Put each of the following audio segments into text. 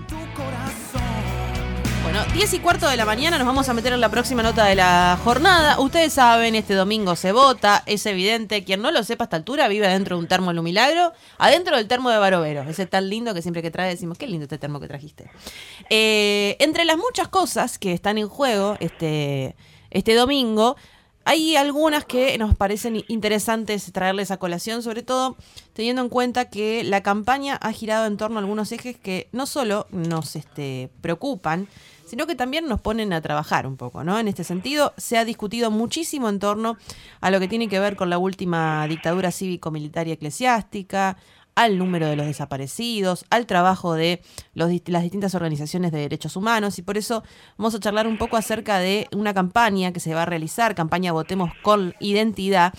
Bueno, 10:15 de la mañana, nos vamos a meter en la próxima nota de la jornada. Ustedes saben, este domingo se vota, es evidente. Quien no lo sepa a esta altura vive adentro de un termo en un milagro, adentro del termo de Barovero, ese tan lindo que siempre que trae decimos, qué lindo este termo que trajiste. Entre las muchas cosas que están en juego este domingo, hay algunas que nos parecen interesantes traerles a colación, sobre todo teniendo en cuenta que la campaña ha girado en torno a algunos ejes que no solo nos preocupan, sino que también nos ponen a trabajar un poco, ¿no? En este sentido, se ha discutido muchísimo en torno a lo que tiene que ver con la última dictadura cívico-militar y eclesiástica, al número de los desaparecidos, al trabajo de las distintas organizaciones de derechos humanos, y por eso vamos a charlar un poco acerca de una campaña que se va a realizar, campaña Votemos con Identidad,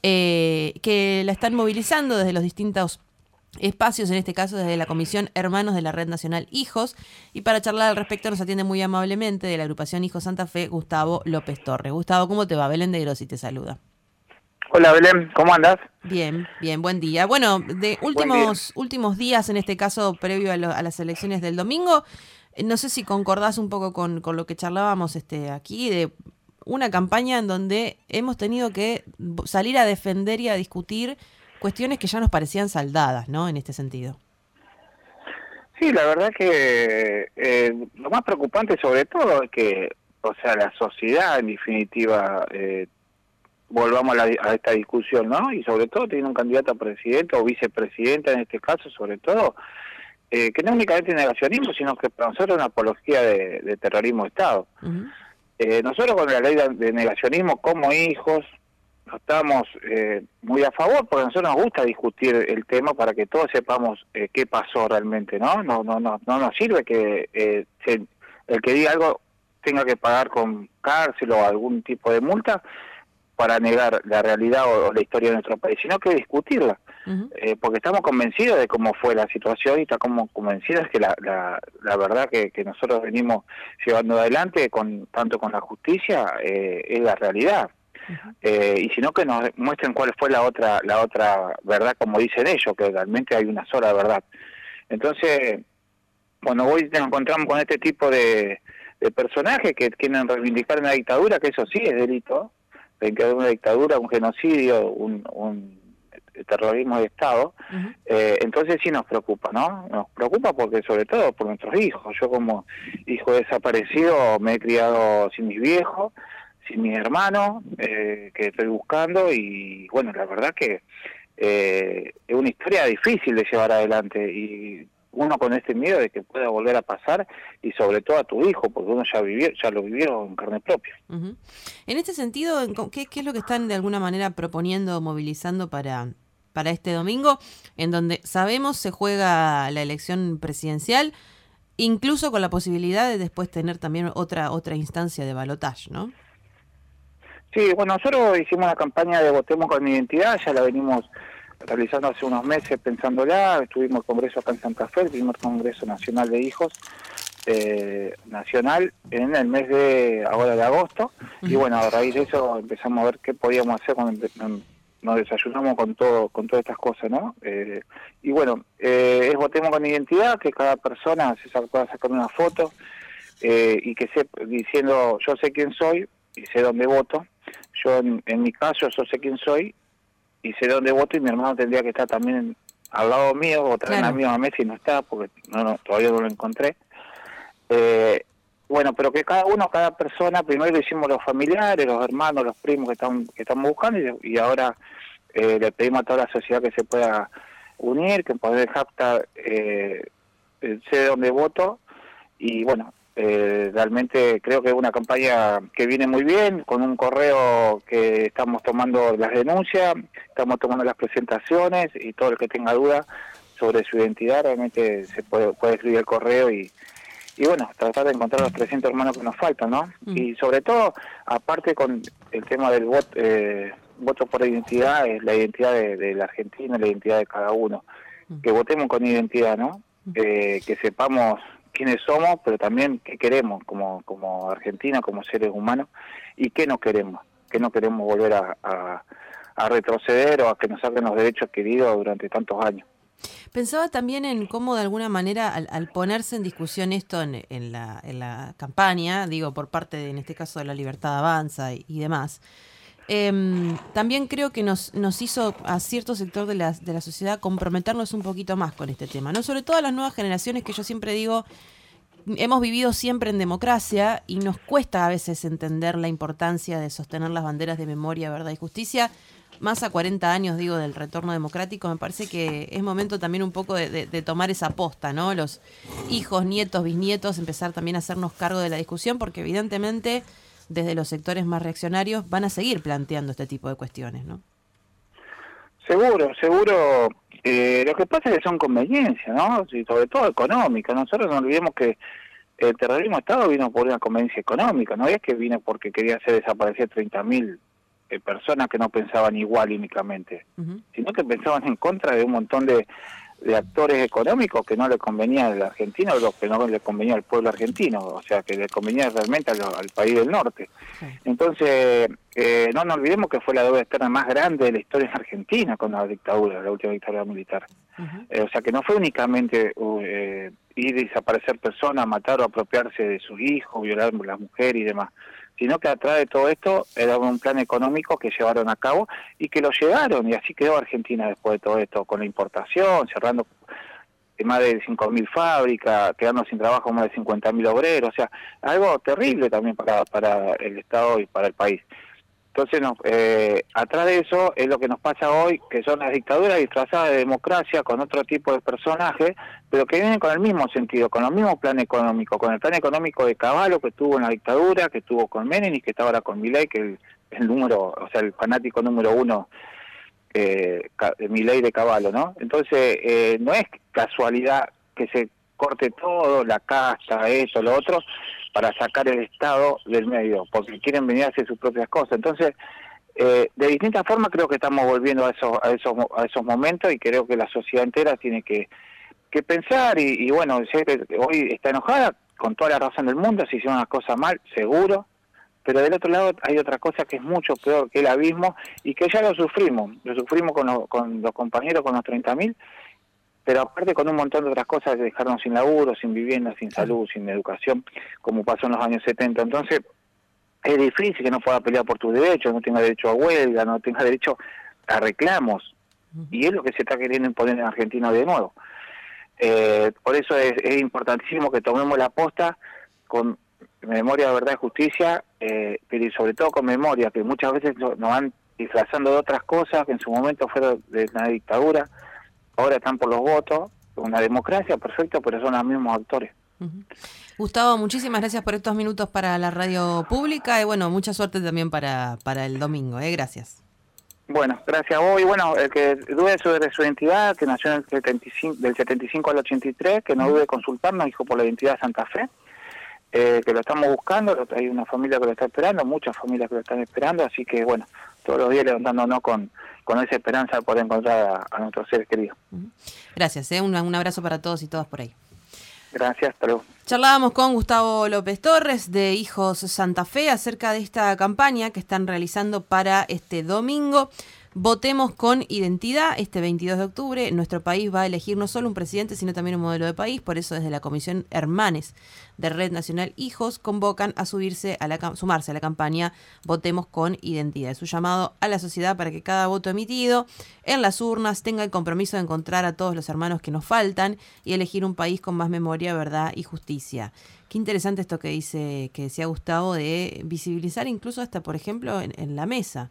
que la están movilizando desde los distintos espacios, en este caso desde la Comisión Hermanos de la Red Nacional Hijos, y para charlar al respecto nos atiende muy amablemente de la agrupación Hijos Santa Fe, Gustavo López Torres. Gustavo, ¿cómo te va? Belén de Grossi te saluda. Hola Belén, ¿cómo andás? Bien, buen día. Bueno, de últimos días, en este caso previo a las elecciones del domingo, no sé si concordás un poco con lo que charlábamos aquí, de una campaña en donde hemos tenido que salir a defender y a discutir cuestiones que ya nos parecían saldadas, ¿no? En este sentido. Sí, la verdad que lo más preocupante sobre todo es que, o sea, la sociedad en definitiva volvamos a esta discusión, ¿no? Y sobre todo tiene un candidato a presidente o vicepresidenta en este caso, sobre todo, que no únicamente es negacionismo, sino que para nosotros es una apología de terrorismo de Estado. Uh-huh. Nosotros con la ley de negacionismo como hijos no estamos muy a favor, porque a nosotros nos gusta discutir el tema para que todos sepamos qué pasó realmente, ¿no? No nos sirve que el que diga algo tenga que pagar con cárcel o algún tipo de multa para negar la realidad o la historia de nuestro país, sino que discutirla, uh-huh. Porque estamos convencidos de cómo fue la situación y estamos convencidos que la verdad que nosotros venimos llevando adelante tanto con la justicia es la realidad. Uh-huh. Y sino que nos muestren cuál fue la otra verdad, como dicen ellos, que realmente hay una sola verdad. Entonces, cuando hoy nos encontramos con este tipo de personajes que quieren reivindicar una dictadura, que eso sí es delito, reivindicar una dictadura, un genocidio, un terrorismo de Estado, uh-huh. Entonces sí nos preocupa, ¿no? Nos preocupa porque sobre todo por nuestros hijos. Yo como hijo desaparecido me he criado sin mis viejos, sin mis hermanos, que estoy buscando, y bueno, la verdad que es una historia difícil de llevar adelante, y uno con este miedo de que pueda volver a pasar, y sobre todo a tu hijo, porque uno ya lo vivió en carne propia. Uh-huh. En este sentido, ¿qué es lo que están de alguna manera proponiendo, movilizando para este domingo, en donde sabemos se juega la elección presidencial, incluso con la posibilidad de después tener también otra instancia de balotaje, ¿no? Sí, bueno, nosotros hicimos una campaña de Votemos con Identidad, ya la venimos realizando hace unos meses pensándola. Estuvimos en el Congreso acá en Santa Fe, el primer Congreso Nacional de Hijos, nacional, en el mes de agosto, uh-huh. Y bueno, a raíz de eso empezamos a ver qué podíamos hacer cuando nos desayunamos con todas estas cosas, ¿no? Y bueno, es Votemos con Identidad, que cada persona pueda sacar una foto, y que diciendo yo sé quién soy y sé dónde voto. Yo en mi caso yo sé quién soy y sé dónde voto, y mi hermano tendría que estar también al lado mío o traer a la misma mesa, y no está porque todavía no lo encontré. Bueno, pero que cada persona, primero lo hicimos los familiares, los hermanos, los primos que estamos buscando, y ahora le pedimos a toda la sociedad que se pueda unir, que pueda el hashtag sé dónde voto. Y bueno, realmente creo que es una campaña que viene muy bien, con un correo que estamos tomando las denuncias, estamos tomando las presentaciones, y todo el que tenga duda sobre su identidad realmente se puede escribir el correo y bueno, tratar de encontrar los 300 hermanos que nos faltan, ¿no? Y sobre todo, aparte con el tema del voto por identidad, es la identidad del argentino, la identidad de cada uno. Que votemos con identidad, ¿no? Que sepamos quiénes somos, pero también qué queremos como Argentina, como seres humanos, y qué no queremos volver a retroceder o a que nos saquen los derechos adquiridos durante tantos años. Pensaba también en cómo de alguna manera al ponerse en discusión esto en la campaña, digo, por parte de, en este caso de La Libertad Avanza y demás, también creo que nos hizo a cierto sector de la sociedad comprometernos un poquito más con este tema, ¿no? Sobre todo a las nuevas generaciones, que yo siempre digo, hemos vivido siempre en democracia y nos cuesta a veces entender la importancia de sostener las banderas de memoria, verdad y justicia. Más a 40 años, digo, del retorno democrático, me parece que es momento también un poco de tomar esa posta, ¿no? Los hijos, nietos, bisnietos, empezar también a hacernos cargo de la discusión, porque evidentemente desde los sectores más reaccionarios van a seguir planteando este tipo de cuestiones, ¿no? Seguro, seguro. Lo que pasa es que son conveniencias, ¿no? Y sobre todo económicas. Nosotros no olvidemos que el terrorismo de Estado vino por una conveniencia económica, no es que vino porque quería hacer desaparecer 30.000 personas que no pensaban igual únicamente, sino que pensaban en contra de un montón de actores económicos que no le convenía al argentino, o que no le convenía al pueblo argentino, o sea, que le convenía realmente al país del norte. Sí. Entonces, no nos olvidemos que fue la deuda externa más grande de la historia argentina con la dictadura, la última dictadura militar. O sea, que no fue únicamente ir y desaparecer personas, matar o apropiarse de sus hijos, violar a las mujeres y demás, sino que atrás de todo esto era un plan económico que llevaron a cabo y que lo llevaron, y así quedó Argentina después de todo esto, con la importación, cerrando más de 5.000 fábricas, quedando sin trabajo más de 50.000 obreros, o sea, algo terrible también para el Estado y para el país. Entonces, atrás de eso es lo que nos pasa hoy, que son las dictaduras disfrazadas de democracia con otro tipo de personajes, pero que vienen con el mismo sentido, con el mismo plan económico, con el plan económico de Cavallo que tuvo en la dictadura, que tuvo con Menem y que está ahora con Milei, que es el número, o sea, el fanático número uno, Milei de Cavallo, ¿no? Entonces, no es casualidad que se corte todo, la casta, eso, lo otro, para sacar el Estado del medio, porque quieren venir a hacer sus propias cosas. Entonces, de distintas formas creo que estamos volviendo a esos momentos, y creo que la sociedad entera tiene que pensar, y bueno, hoy está enojada, con toda la razón del mundo, se hicieron las cosas mal, seguro, pero del otro lado hay otra cosa que es mucho peor que el abismo, y que ya lo sufrimos con los compañeros, con los 30.000, pero aparte con un montón de otras cosas, de dejarnos sin laburo, sin vivienda, sin salud, sin educación, como pasó en los años 70. Entonces, es difícil que no pueda pelear por tus derechos, no tenga derecho a huelga, no tenga derecho a reclamos, y es lo que se está queriendo imponer en Argentina de nuevo. Por eso es importantísimo que tomemos la posta con memoria, verdad y justicia, pero y sobre todo con memoria, que muchas veces nos van disfrazando de otras cosas que en su momento fueron de una dictadura. Ahora están por los votos, una democracia, perfecto, pero son los mismos actores. Gustavo, muchísimas gracias por estos minutos para la radio pública, y bueno, mucha suerte también para el domingo, gracias. Bueno, gracias a vos, y bueno, el que dude de su identidad, que nació en del 75 al 83, que no dude de consultarnos, hijo por la identidad de Santa Fe, que lo estamos buscando, hay una familia que lo está esperando, muchas familias que lo están esperando, así que bueno, todos los días levantándonos con esa esperanza de poder encontrar a nuestros seres queridos. Gracias, un abrazo para todos y todas por ahí. Gracias, hasta luego. Charlábamos con Gustavo López Torres de Hijos Santa Fe acerca de esta campaña que están realizando para este domingo. Votemos con identidad. Este 22 de octubre nuestro país va a elegir no solo un presidente, sino también un modelo de país. Por eso desde la Comisión Hermanes de Red Nacional Hijos convocan a sumarse a la campaña Votemos con Identidad. Es un llamado a la sociedad para que cada voto emitido en las urnas tenga el compromiso de encontrar a todos los hermanos que nos faltan y elegir un país con más memoria, verdad y justicia. Qué interesante esto que decía Gustavo, de visibilizar incluso hasta, por ejemplo, en la mesa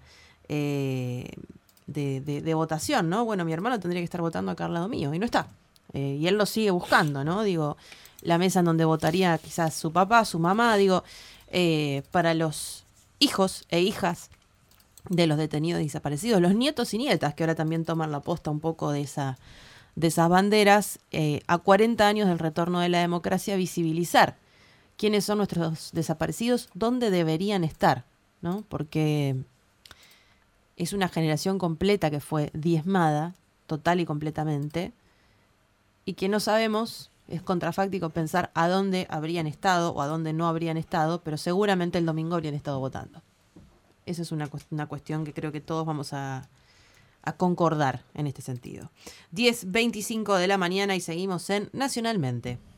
de votación, ¿no? Bueno, mi hermano tendría que estar votando acá al lado mío y no está. Y él lo sigue buscando, ¿no? Digo, la mesa en donde votaría quizás su papá, su mamá, digo, para los hijos e hijas de los detenidos y desaparecidos, los nietos y nietas que ahora también toman la posta un poco de esas banderas, a 40 años del retorno de la democracia, visibilizar quiénes son nuestros desaparecidos, dónde deberían estar, ¿no? Porque es una generación completa que fue diezmada, total y completamente, y que no sabemos, es contrafáctico pensar a dónde habrían estado o a dónde no habrían estado, pero seguramente el domingo habrían estado votando. Esa es una cuestión que creo que todos vamos a concordar en este sentido. 10:25 de la mañana y seguimos en Nacionalmente.